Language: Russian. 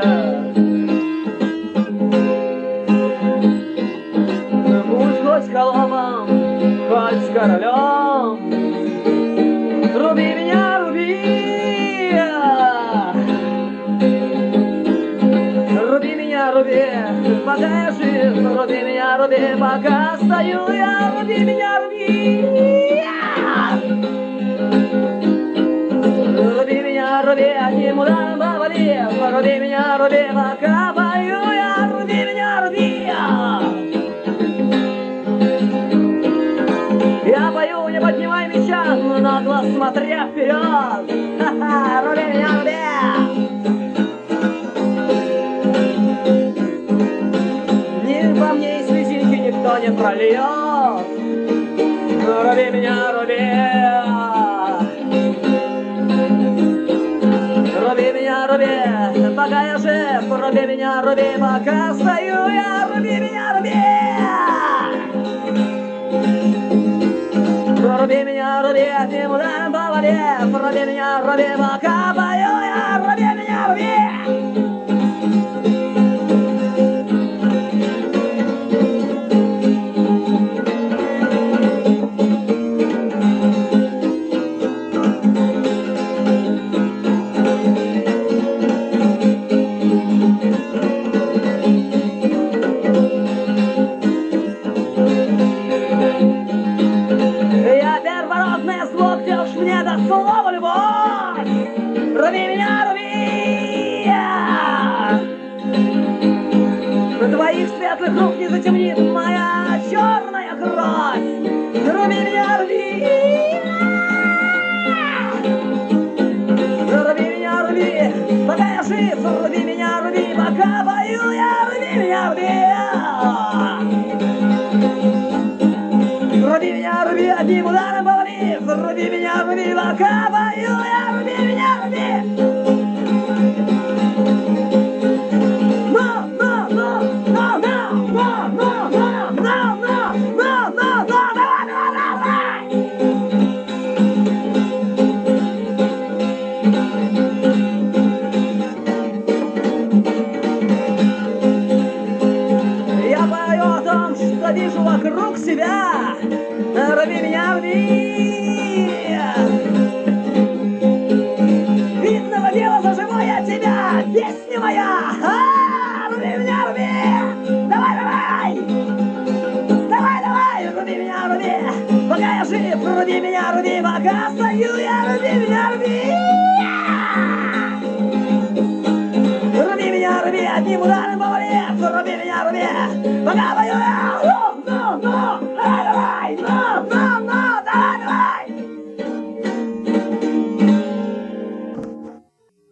Будь хоть холопом, хоть королем, руби меня, руби. Руби меня, руби, пока я жив. Руби меня, руби, пока стою я. Руби меня, руби. Руби меня, руби, одним ударом повали. Руби меня, руби, пока пою я. Руби меня, руби. Я пою, не поднимай меча, на глаз смотря вперед. Ха-ха, руби меня, руби. Ни по мне и слезинки никто не прольет. Руби меня, руби. Руби меня, руби, пока я жив. Руби меня, руби, пока стою я. Руби меня, руби. Руби меня, руби, одним ударом повали. Руби меня, руби, пока пою я. Руби меня, руби. Мне до слова любовь. Руби меня, руби. На твоих светлых рук не затемнит моя черная кровь. Руби меня, руби. Руби меня, руби, пока я жив. Руби меня, руби, пока пою я. Руби меня, руби. Руби меня, руби, одним ударом повали. Руби меня, руби, пока пою я. Руби меня, руби. Я пою о том, что вижу вокруг себя. Руби меня, руби. Видного дела заживу я тебя, песня моя. Руби меня, руби. Давай, давай. Давай, давай, руби меня, руби. Пока я жив, руби меня, руби. Пока стою я, руби меня, руби. Руби меня, руби, одним ударом повали. Руби меня, руби. Пока пою я.